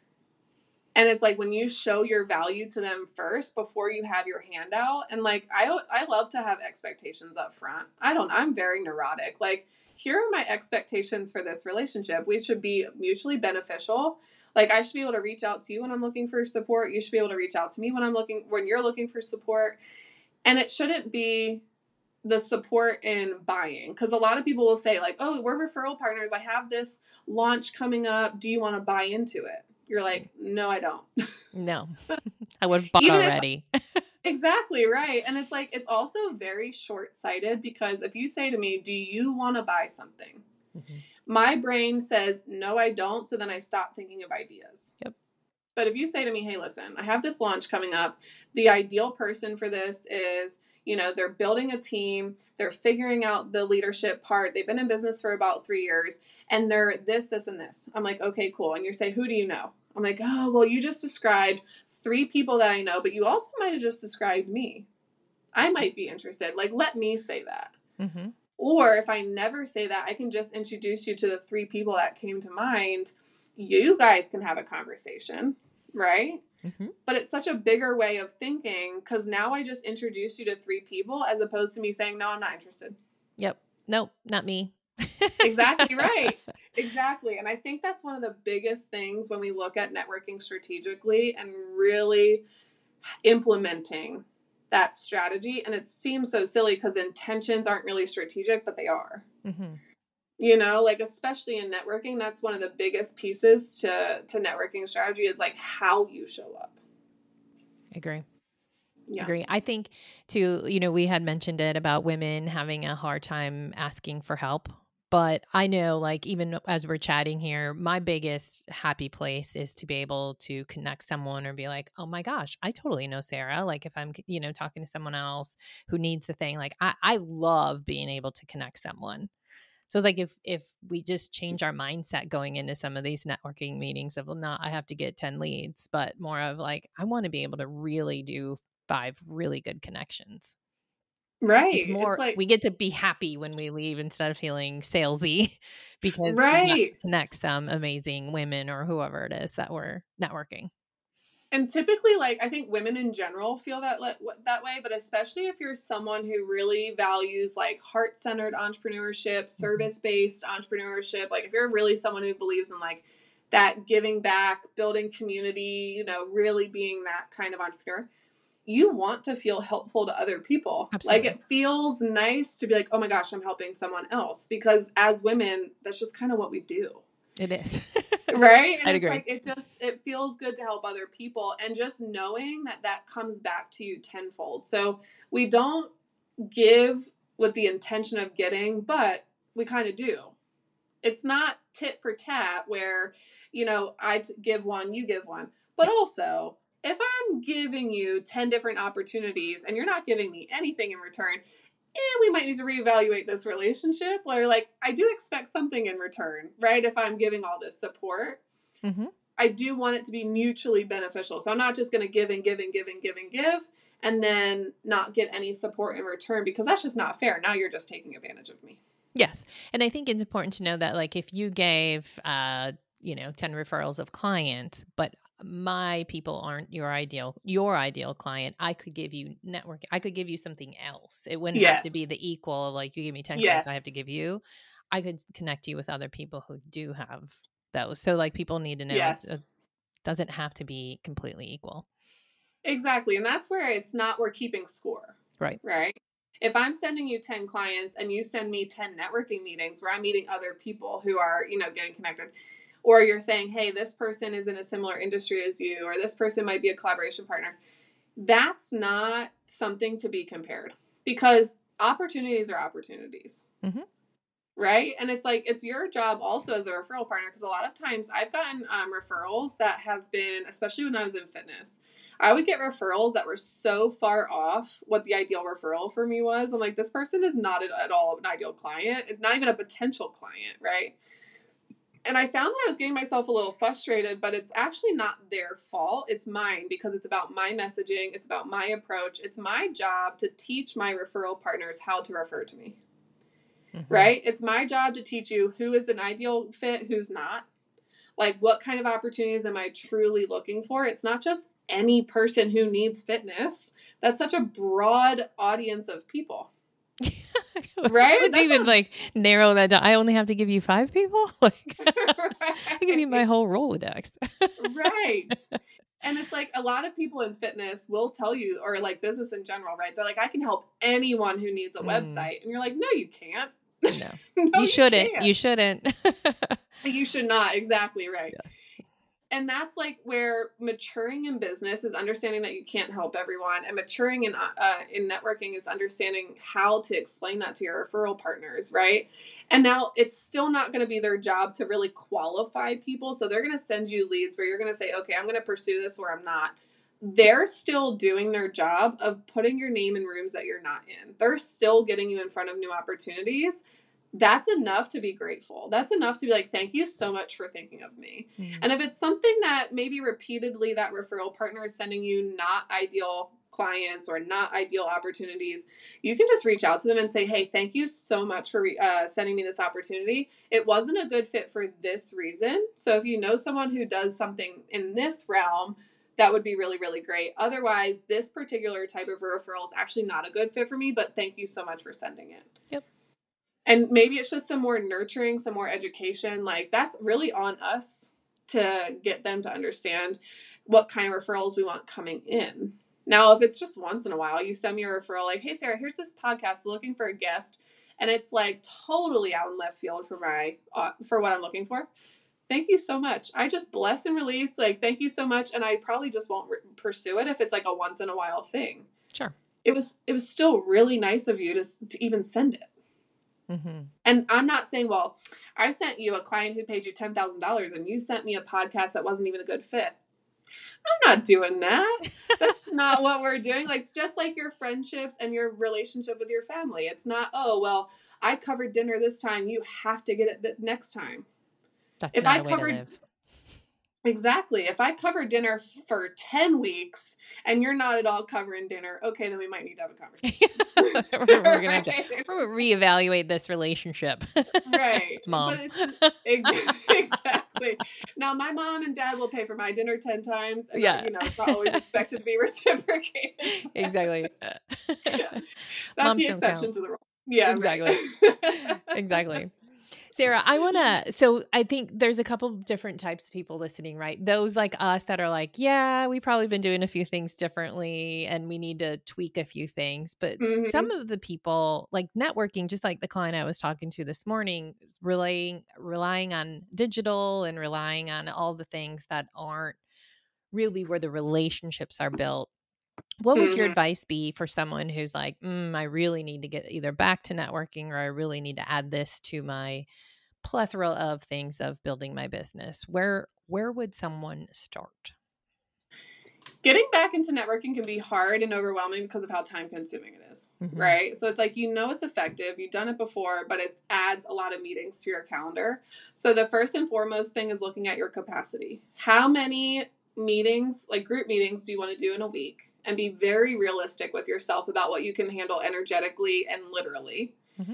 And it's like, when you show your value to them first before you have your hand out. And like, I, I love to have expectations up front. I don't, I'm very neurotic. Like, here are my expectations for this relationship. We should be mutually beneficial. Like, I should be able to reach out to you when I'm looking for support. You should be able to reach out to me when I'm looking, when you're looking for support. And it shouldn't be the support in buying. Because a lot of people will say like, oh, we're referral partners. I have this launch coming up. Do you want to buy into it? You're like, no, I don't. No, I would have bought Even already. If, exactly, right. And it's like, it's also very short-sighted, because if you say to me, do you want to buy something? Mm-hmm. My brain says, no, I don't. So then I stop thinking of ideas. Yep. But if you say to me, hey, listen, I have this launch coming up. The ideal person for this is, you know, they're building a team, they're figuring out the leadership part, they've been in business for about three years, and they're this, this, and this. I'm like, okay, cool. And you say, who do you know? I'm like, oh, well, you just described three people that I know, but you also might have just described me. I might be interested. Like, let me say that. Mm-hmm. Or if I never say that, I can just introduce you to the three people that came to mind. You guys can have a conversation, right? Mm-hmm. But it's such a bigger way of thinking because now I just introduced you to three people as opposed to me saying, no, I'm not interested. Yep. Nope, not me. Exactly right. Exactly. And I think that's one of the biggest things when we look at networking strategically and really implementing that strategy. And it seems so silly because intentions aren't really strategic, but they are. Mm-hmm. You know, like especially in networking, that's one of the biggest pieces to, to networking strategy is like how you show up. Agree. Yeah. Agree. I think too, you know, we had mentioned it about women having a hard time asking for help. But I know, like, even as we're chatting here, my biggest happy place is to be able to connect someone or be like, oh my gosh, I totally know Sarah. Like if I'm, you know, talking to someone else who needs the thing, like I, I love being able to connect someone. So it's like if if we just change our mindset going into some of these networking meetings of, well, not I have to get ten leads, but more of like, I want to be able to really do five really good connections. Right. It's more, it's like, we get to be happy when we leave instead of feeling salesy because right. we got to connect some amazing women or whoever it is that we're networking. And typically, like, I think women in general feel that le- that way, but especially if you're someone who really values, like, heart-centered entrepreneurship, service-based entrepreneurship, like, if you're really someone who believes in, like, that giving back, building community, you know, really being that kind of entrepreneur, you want to feel helpful to other people. Absolutely. Like, it feels nice to be like, oh my gosh, I'm helping someone else, because as women, that's just kind of what we do. It is. Right? And I'd it's agree. like, it just, it feels good to help other people. And just knowing that that comes back to you tenfold. So we don't give with the intention of getting, but we kind of do. It's not tit for tat where, you know, I t- give one, you give one. But also, if I'm giving you ten different opportunities and you're not giving me anything in return, and we might need to reevaluate this relationship where, like, I do expect something in return, right? If I'm giving all this support, Mm-hmm. I do want it to be mutually beneficial. So I'm not just going to give and give and give and give and give and then not get any support in return, because that's just not fair. Now you're just taking advantage of me. Yes. And I think it's important to know that, like, if you gave, uh, you know, ten referrals of clients, but my people aren't your ideal, your ideal client, I could give you network. I could give you something else. It wouldn't Yes. have to be the equal of like, you give me ten Yes. clients, I have to give you. I could connect you with other people who do have those. So like people need to know Yes. it's, it doesn't have to be completely equal. Exactly. And that's where it's not, we're keeping score. Right. Right. If I'm sending you ten clients and you send me ten networking meetings where I'm meeting other people who are, you know, getting connected, or you're saying, hey, this person is in a similar industry as you, or this person might be a collaboration partner, that's not something to be compared, because opportunities are opportunities. Mm-hmm. Right. And it's like, it's your job also as a referral partner, because a lot of times I've gotten um, referrals that have been, especially when I was in fitness, I would get referrals that were so far off what the ideal referral for me was. I'm like, this person is not at all an ideal client. It's not even a potential client. Right. And I found that I was getting myself a little frustrated, but it's actually not their fault. It's mine, because it's about my messaging. It's about my approach. It's my job to teach my referral partners how to refer to me. Mm-hmm. Right? It's my job to teach you who is an ideal fit, who's not. Like, what kind of opportunities am I truly looking for? It's not just any person who needs fitness. That's such a broad audience of people. Right? Would you even like narrow that down? I only have to give you five people? Like, right. I give you my whole Rolodex. Right. And it's like a lot of people in fitness will tell you, or like business in general, right? They're like, I can help anyone who needs a mm. website. And you're like, no, you can't. No, no you shouldn't. You, you shouldn't. You should not. Exactly right. Yeah. And that's like where maturing in business is understanding that you can't help everyone. And maturing in uh, in networking is understanding how to explain that to your referral partners, right? And now it's still not going to be their job to really qualify people. So they're going to send you leads where you're going to say, okay, I'm going to pursue this or I'm not. They're still doing their job of putting your name in rooms that you're not in. They're still getting you in front of new opportunities. That's enough to be grateful. That's enough to be like, thank you so much for thinking of me. Mm. And if it's something that maybe repeatedly that referral partner is sending you not ideal clients or not ideal opportunities, you can just reach out to them and say, hey, thank you so much for uh, sending me this opportunity. It wasn't a good fit for this reason. So if you know someone who does something in this realm, that would be really, really great. Otherwise, this particular type of referral is actually not a good fit for me, but thank you so much for sending it. Yep. And maybe it's just some more nurturing, some more education. Like, that's really on us to get them to understand what kind of referrals we want coming in. Now, if it's just once in a while, you send me a referral like, hey, Sarah, here's this podcast looking for a guest. And it's like totally out in left field for my, uh, for what I'm looking for. Thank you so much. I just bless and release. Like, thank you so much. And I probably just won't re- pursue it if it's like a once in a while thing. Sure. It was, it was still really nice of you to, to even send it. Mm-hmm. And I'm not saying, well, I sent you a client who paid you ten thousand dollars and you sent me a podcast that wasn't even a good fit. I'm not doing that. That's not what we're doing. Like, just like your friendships and your relationship with your family. It's not, oh, well, I covered dinner this time. You have to get it the next time. That's if not I a way covered, to live. Exactly. If I cover dinner for ten weeks and you're not at all covering dinner, okay, then we might need to have a conversation. we're we're going to have to we're gonna reevaluate this relationship. Right. Mom. But it's, exactly, exactly. Now, my mom and dad will pay for my dinner ten times. And Yeah. I, you know, it's not always expected to be reciprocated. Exactly. Yeah. That's Moms the don't exception count. to the rule. Yeah, Exactly. right. Exactly. Sarah, I want to, so I think there's a couple different types of people listening, right? Those like us that are like, yeah, we probably been doing a few things differently and we need to tweak a few things. But Mm-hmm. some of the people like networking, just like the client I was talking to this morning, relying, relying on digital and relying on all the things that aren't really where the relationships are built. What would your Mm-hmm. advice be for someone who's like, mm, I really need to get either back to networking or I really need to add this to my plethora of things of building my business? Where where would someone start? Getting back into networking can be hard and overwhelming because of how time consuming it is, Mhm. right? So it's like, you know, it's effective. You've done it before, but it adds a lot of meetings to your calendar. So the first and foremost thing is looking at your capacity. How many meetings, like group meetings, do you want to do in a week? And be very realistic with yourself about what you can handle energetically and literally. Mhm.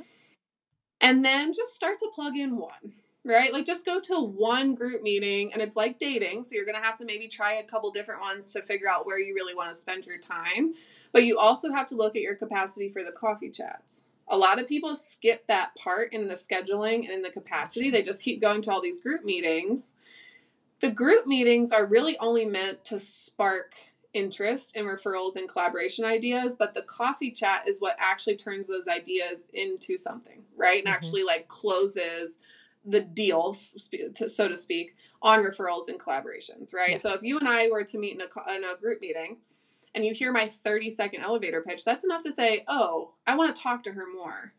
And then just start to plug in one, right? Like, just go to one group meeting, and it's like dating. So you're going to have to maybe try a couple different ones to figure out where you really want to spend your time. But you also have to look at your capacity for the coffee chats. A lot of people skip that part in the scheduling and in the capacity. They just keep going to all these group meetings. The group meetings are really only meant to spark interest in referrals and collaboration ideas, but the coffee chat is what actually turns those ideas into something, right? And Mhm. actually like closes the deal, so to speak, on referrals and collaborations, right? Yes. So if you and I were to meet in a, co- in a group meeting and you hear my thirty second elevator pitch, that's enough to say, oh, I want to talk to her more.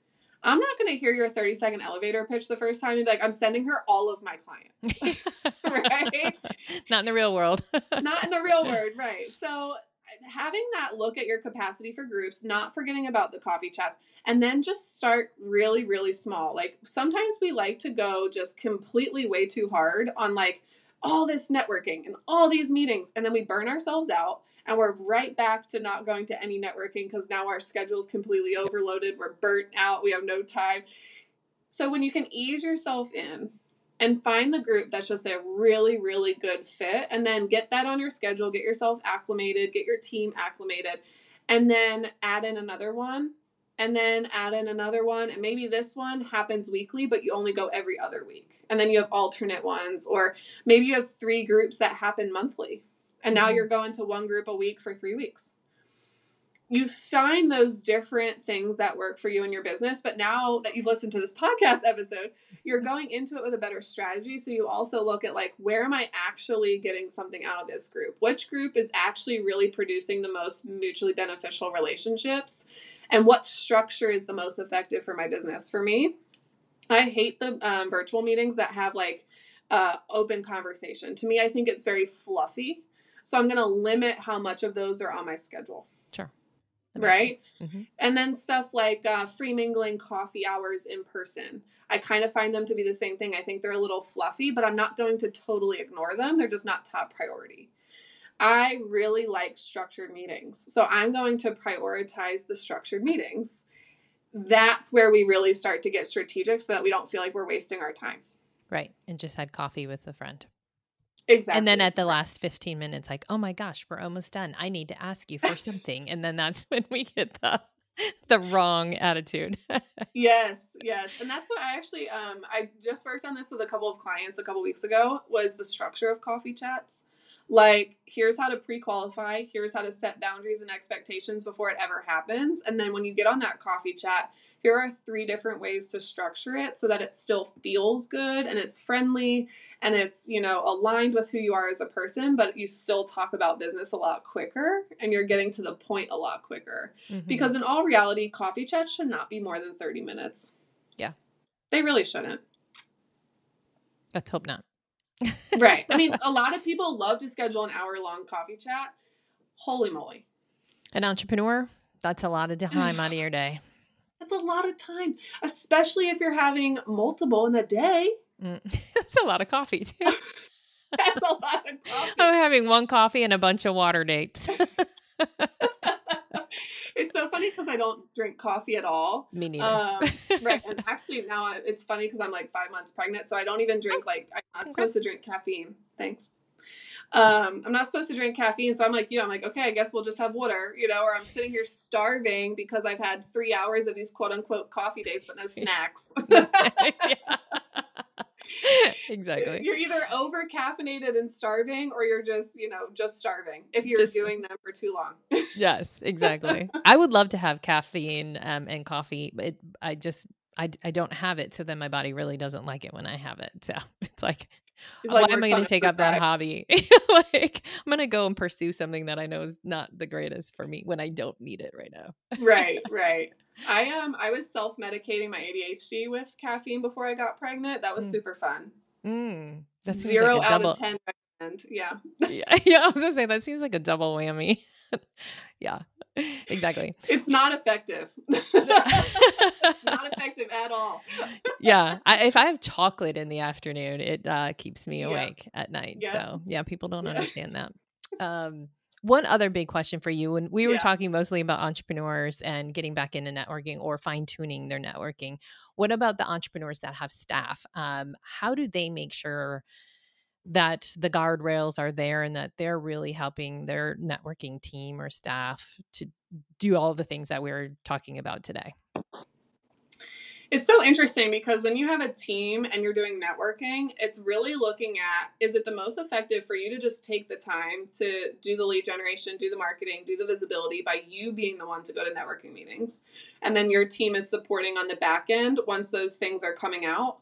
I'm not going to hear your thirty second elevator pitch the first time and be like, I'm sending her all of my clients, right? Not in the real world. Not in the real world, right? So having that look at your capacity for groups, not forgetting about the coffee chats, and then just start really, really small. Like, sometimes we like to go just completely way too hard on like all this networking and all these meetings, and then we burn ourselves out. And we're right back to not going to any networking because now our schedule is completely overloaded. We're burnt out. We have no time. So when you can ease yourself in and find the group that's just a really, really good fit, and then get that on your schedule, get yourself acclimated, get your team acclimated, and then add in another one, and then add in another one. And maybe this one happens weekly, but you only go every other week. And then you have alternate ones, or maybe you have three groups that happen monthly. And now you're going to one group a week for three weeks. You find those different things that work for you in your business. But now that you've listened to this podcast episode, you're going into it with a better strategy. So you also look at like, where am I actually getting something out of this group? Which group is actually really producing the most mutually beneficial relationships? And what structure is the most effective for my business? For me, I hate the um, virtual meetings that have like uh, open conversation. To me, I think it's very fluffy. So I'm going to limit how much of those are on my schedule. Sure. Right? Mm-hmm. And then stuff like uh, free mingling coffee hours in person. I kind of find them to be the same thing. I think they're a little fluffy, but I'm not going to totally ignore them. They're just not top priority. I really like structured meetings. So I'm going to prioritize the structured meetings. That's where we really start to get strategic so that we don't feel like we're wasting our time. Right. And just had coffee with a friend. Exactly. And then at the last fifteen minutes, like, oh my gosh, we're almost done. I need to ask you for something. And then that's when we get the the wrong attitude. Yes, yes. And that's what I actually, um, I just worked on this with a couple of clients a couple weeks ago, was the structure of coffee chats. Like, here's how to pre-qualify. Here's how to set boundaries and expectations before it ever happens. And then when you get on that coffee chat, here are three different ways to structure it so that it still feels good and it's friendly and it's, you know, aligned with who you are as a person, but you still talk about business a lot quicker and you're getting to the point a lot quicker. Mm-hmm. Because in all reality, coffee chats should not be more than thirty minutes. Yeah. They really shouldn't. Let's hope not. Right. I mean, a lot of people love to schedule an hour long coffee chat. Holy moly. An entrepreneur, that's a lot of time out of your day. That's a lot of time, especially if you're having multiple in a day. Mm. That's a lot of coffee, too. That's a lot of coffee. I'm having one coffee and a bunch of water dates. It's so funny because I don't drink coffee at all. Me neither. Um, right. And actually now I, it's funny because I'm like five months pregnant. So I don't even drink, like, I'm not supposed to drink caffeine. Thanks. Um, I'm not supposed to drink caffeine. So I'm like, you, I'm like, okay, I guess we'll just have water, you know, or I'm sitting here starving because I've had three hours of these quote unquote coffee dates, but no snacks. Exactly. You're either over caffeinated and starving, or you're just, you know, just starving if you're just doing them for too long. Yes, exactly. I would love to have caffeine um, and coffee, but it, I just, I, I don't have it. So then my body really doesn't like it when I have it. So it's like, It's why like am I going to take up drive. that hobby? Like, I'm going to go and pursue something that I know is not the greatest for me when I don't need it right now. Right, right. I um I was self-medicating my A D H D with caffeine before I got pregnant. That was mm. super fun. Mm. That seems Zero like a out double... of ten recommend. Yeah. yeah. Yeah, I was going to say, that seems like a double whammy. Yeah, exactly. It's not effective. Not effective at all. Yeah. I, if I have chocolate in the afternoon, it uh, keeps me Yeah. awake at night. Yeah. So yeah, people don't Yeah. understand that. Um, one other big question for you, and we were Yeah. talking mostly about entrepreneurs and getting back into networking or fine tuning their networking. What about the entrepreneurs that have staff? Um, how do they make sure that the guardrails are there and that they're really helping their networking team or staff to do all the things that we were talking about today? It's so interesting because when you have a team and you're doing networking, it's really looking at, is it the most effective for you to just take the time to do the lead generation, do the marketing, do the visibility by you being the one to go to networking meetings? And then your team is supporting on the back end once those things are coming out?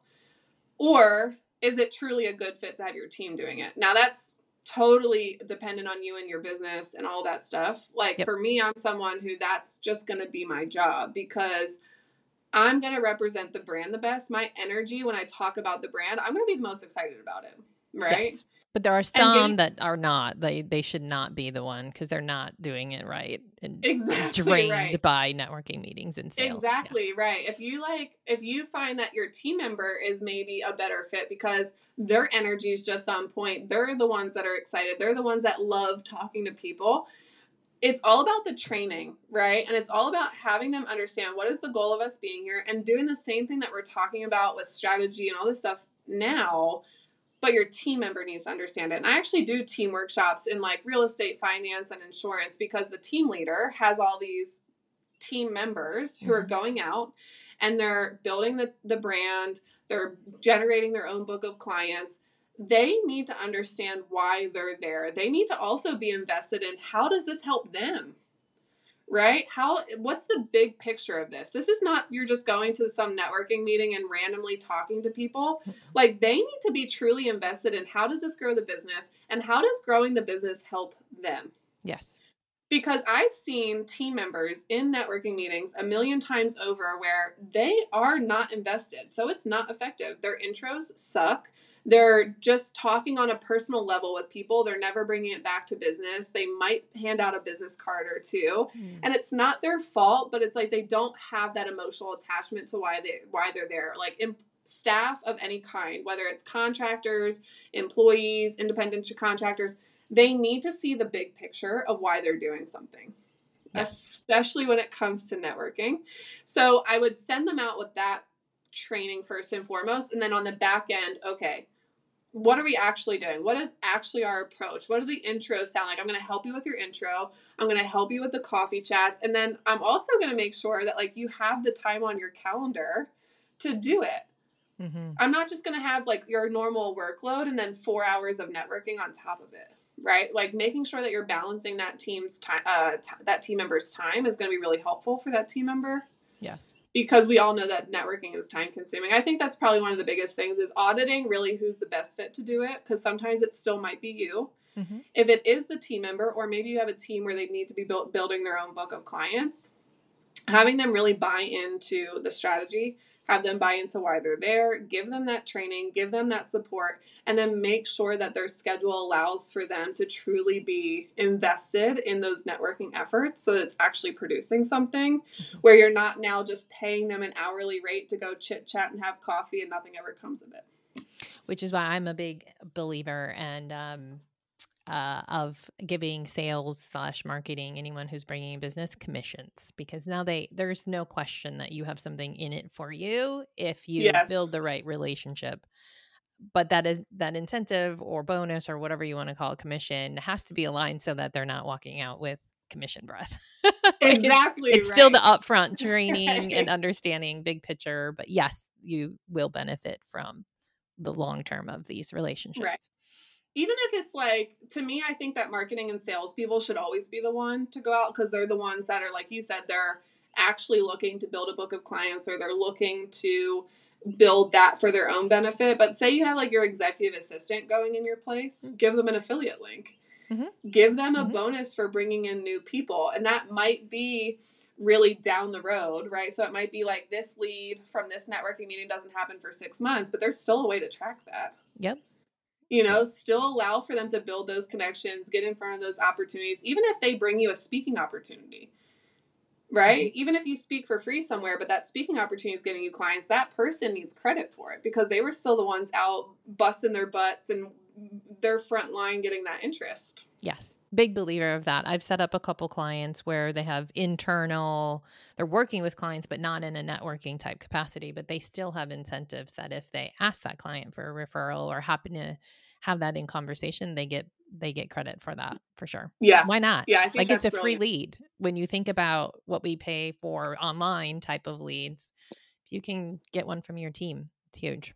Or is it truly a good fit to have your team doing it? Now that's totally dependent on you and your business and all that stuff. Like Yep. for me, I'm someone who that's just going to be my job because I'm going to represent the brand the best. My energy when I talk about the brand, I'm going to be the most excited about it. Right. Yes. But there are some getting, that are not. They they should not be the one because they're not doing it right and exactly drained right. by networking meetings and sales. Exactly yes. right. If you like, if you find that your team member is maybe a better fit because their energy is just on point, they're the ones that are excited. They're the ones that love talking to people. It's all about the training, right? And it's all about having them understand what is the goal of us being here and doing the same thing that we're talking about with strategy and all this stuff now, but your team member needs to understand it. And I actually do team workshops in like real estate, finance, and insurance because the team leader has all these team members who are going out and they're building the, the brand, they're generating their own book of clients. They need to understand why they're there. They need to also be invested in how does this help them, right? How, what's the big picture of this? This is not, you're just going to some networking meeting and randomly talking to people. Like they need to be truly invested in how does this grow the business and how does growing the business help them? Yes. Because I've seen team members in networking meetings a million times over where they are not invested. So it's not effective. Their intros suck. They're just talking on a personal level with people. They're never bringing it back to business. They might hand out a business card or two. Mm. And it's not their fault, but it's like they don't have that emotional attachment to why they why they're there. Like in staff of any kind, whether it's contractors, employees, independent contractors, they need to see the big picture of why they're doing something, yes. Especially when it comes to networking. So I would send them out with that training first and foremost. And then on the back end, okay, what are we actually doing? What is actually our approach? What do the intros sound like? I'm going to help you with your intro. I'm going to help you with the coffee chats. And then I'm also going to make sure that like you have the time on your calendar to do it. Mm-hmm. I'm not just going to have like your normal workload and then four hours of networking on top of it, right? Like making sure that you're balancing that team's time, uh, t- that team member's time is going to be really helpful for that team member. Yes. Because we all know that networking is time consuming. I think that's probably one of the biggest things is auditing really who's the best fit to do it. Because sometimes it still might be you. Mm-hmm. If it is the team member, or maybe you have a team where they need to be built, building their own book of clients, having them really buy into the strategy, have them buy into why they're there, give them that training, give them that support, and then make sure that their schedule allows for them to truly be invested in those networking efforts so that it's actually producing something mm-hmm. where you're not now just paying them an hourly rate to go chit chat and have coffee and nothing ever comes of it. Which is why I'm a big believer and um, uh, of giving sales slash marketing, anyone who's bringing in business, commissions, because now they there's no question that you have something in it for you if you yes. build the right relationship. But that is that incentive or bonus or whatever you want to call it, commission, has to be aligned so that they're not walking out with commission breath. Exactly. It's, it's right. still the upfront training right. and understanding big picture. But yes, you will benefit from the long term of these relationships. Right. Even if it's like, to me, I think that marketing and sales people should always be the one to go out because they're the ones that are, like you said, they're actually looking to build a book of clients or they're looking to build that for their own benefit. But say you have like your executive assistant going in your place, mm-hmm. give them an affiliate link. Mm-hmm. Give them a mm-hmm. bonus for bringing in new people. And that might be really down the road, right? So it might be like this lead from this networking meeting doesn't happen for six months, but there's still a way to track that. Yep. You know, still allow for them to build those connections, get in front of those opportunities, even if they bring you a speaking opportunity, right? Mm-hmm. Even if you speak for free somewhere, but that speaking opportunity is getting you clients, that person needs credit for it because they were still the ones out busting their butts and their front line getting that interest. Yes. Big believer of that. I've set up a couple clients where they have internal, they're working with clients, but not in a networking type capacity, but they still have incentives that if they ask that client for a referral or happen to have that in conversation, they get, they get credit for that for sure. Yeah. Why not? Yeah. I think like that's it's a brilliant. free lead when you think about what we pay for online type of leads. If you can get one from your team, it's huge.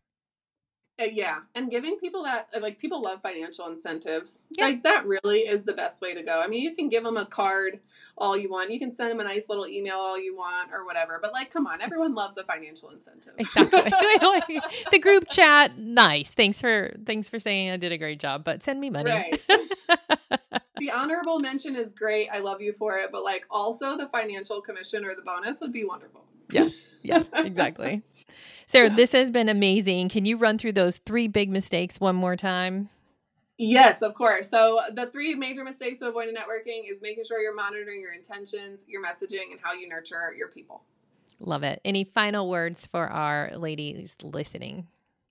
Uh, yeah. And giving people that, like, people love financial incentives. Yeah. Like, that really is the best way to go. I mean, you can give them a card all you want. You can send them a nice little email all you want or whatever. But, like, come on. Everyone loves a financial incentive. Exactly. The group chat, nice. Thanks for thanks for saying I did a great job, but send me money. Right. The honorable mention is great. I love you for it. But, like, also the financial commission or the bonus would be wonderful. Yeah. Yes, exactly. Sarah, this has been amazing. Can you run through those three big mistakes one more time? Yes, of course. So the three major mistakes to avoid in networking is making sure you're monitoring your intentions, your messaging, and how you nurture your people. Love it. Any final words for our ladies listening?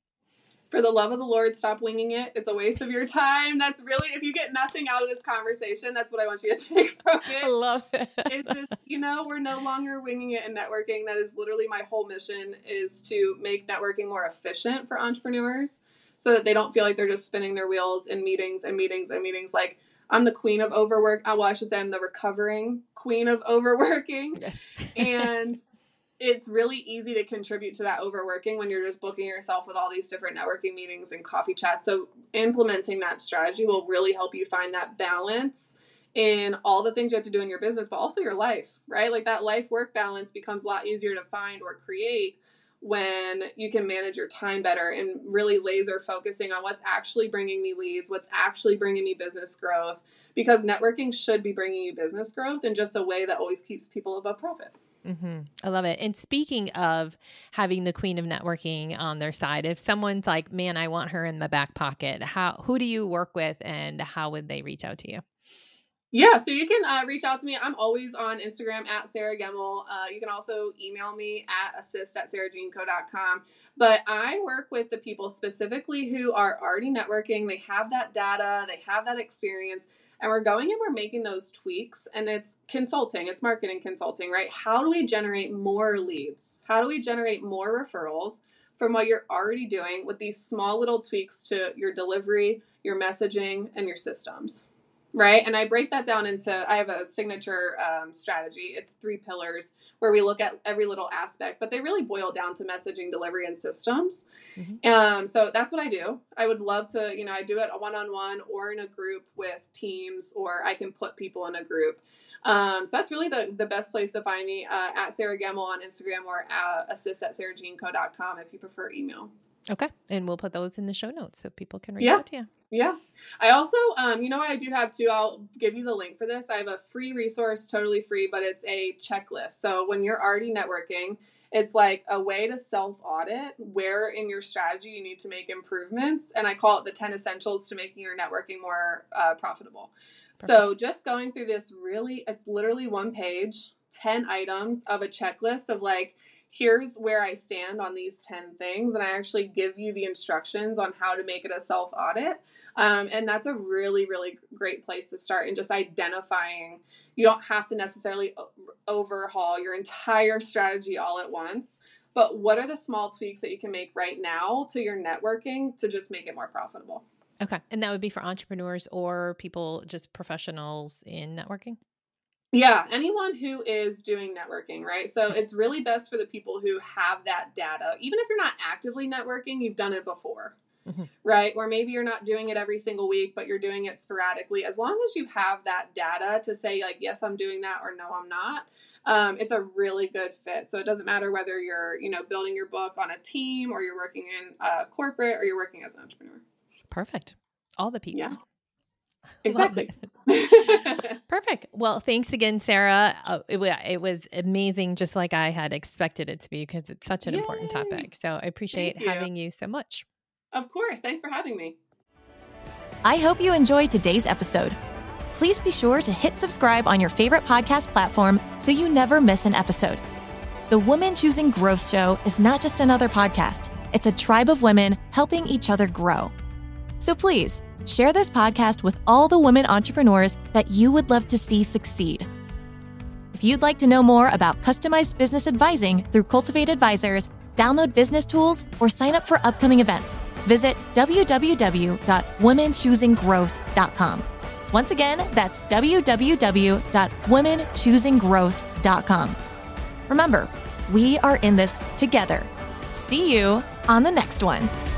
For the love of the Lord, stop winging it. It's a waste of your time. That's really, if you get nothing out of this conversation, that's what I want you to take from it. I love it. It's just, you know, we're no longer winging it in networking. That is literally my whole mission, is to make networking more efficient for entrepreneurs so that they don't feel like they're just spinning their wheels in meetings and meetings and meetings. Like, I'm the queen of overwork. Well, I should say I'm the recovering queen of overworking. Yes. And it's really easy to contribute to that overworking when you're just booking yourself with all these different networking meetings and coffee chats. So implementing that strategy will really help you find that balance in all the things you have to do in your business, but also your life, right? Like that life-work balance becomes a lot easier to find or create when you can manage your time better and really laser focusing on what's actually bringing me leads, what's actually bringing me business growth, because networking should be bringing you business growth in just a way that always keeps people above profit. Mm-hmm. I love it. And speaking of having the queen of networking on their side, if someone's like, man, I want her in my back pocket, how, who do you work with and how would they reach out to you? Yeah, so you can uh, reach out to me. I'm always on Instagram at Sarah Gemmel. Uh, you can also email me at assist at sarah jean co dot com. But I work with the people specifically who are already networking. They have that data, they have that experience, and we're going and we're making those tweaks, and it's consulting, it's marketing consulting, right? How do we generate more leads? How do we generate more referrals from what you're already doing with these small little tweaks to your delivery, your messaging, and your systems, right? And I break that down into, I have a signature um, strategy. It's three pillars where we look at every little aspect, but they really boil down to messaging, delivery, and systems. Mm-hmm. Um, so that's what I do. I would love to, you know, I do it one-on-one or in a group with teams, or I can put people in a group. Um, so that's really the, the best place to find me, uh, at Sarah Gamble on Instagram, or uh, assist at sarah jean co dot com if you prefer email. Okay. And we'll put those in the show notes so people can reach yeah. out to you. Yeah. I also, um, you know what I do have too? I'll give you the link for this. I have a free resource, totally free, but it's a checklist. So when you're already networking, it's like a way to self-audit where in your strategy you need to make improvements. And I call it the ten essentials to making your networking more uh, profitable. Perfect. So just going through this really, it's literally one page, ten items of a checklist of like, here's where I stand on these ten things. And I actually give you the instructions on how to make it a self-audit. Um, and that's a really, really great place to start in just identifying. You don't have to necessarily o- overhaul your entire strategy all at once, but what are the small tweaks that you can make right now to your networking to just make it more profitable? Okay. And that would be for entrepreneurs or people, just professionals in networking? Yeah, anyone who is doing networking, right? So it's really best for the people who have that data. Even if you're not actively networking, you've done it before, mm-hmm. right? Or maybe you're not doing it every single week, but you're doing it sporadically. As long as you have that data to say like, yes, I'm doing that, or no, I'm not, um, it's a really good fit. So it doesn't matter whether you're, you know, building your book on a team, or you're working in a corporate, or you're working as an entrepreneur. Perfect. All the people. Yeah. Exactly. Perfect. Well, thanks again, Sarah. Uh, it, it was amazing, just like I had expected it to be, because it's such an Yay. important topic. So I appreciate Thank having you. you so much. Of course. Thanks for having me. I hope you enjoyed today's episode. Please be sure to hit subscribe on your favorite podcast platform so you never miss an episode. The Women Choosing Growth Show is not just another podcast. It's a tribe of women helping each other grow. So please, share this podcast with all the women entrepreneurs that you would love to see succeed. If you'd like to know more about customized business advising through Cultivate Advisors, download business tools, or sign up for upcoming events, visit w w w dot women choosing growth dot com. Once again, that's w w w dot women choosing growth dot com. Remember, we are in this together. See you on the next one.